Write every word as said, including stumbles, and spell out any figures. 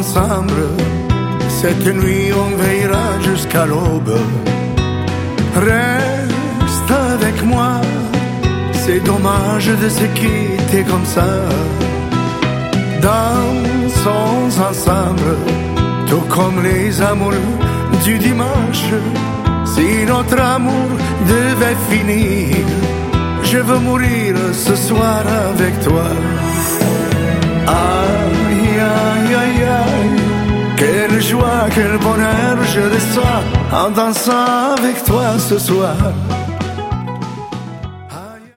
ensemble. Cette nuit on veillera jusqu'à l'aube. Reste avec moi, c'est dommage de se quitter comme ça. Dansons ensemble, tout comme les amours du dimanche. Si notre amour devait finir, je veux mourir ce soir avec toi. Aïe, aïe, aïe, aïe, quelle joie, quel bonheur je reçois en dansant avec toi ce soir.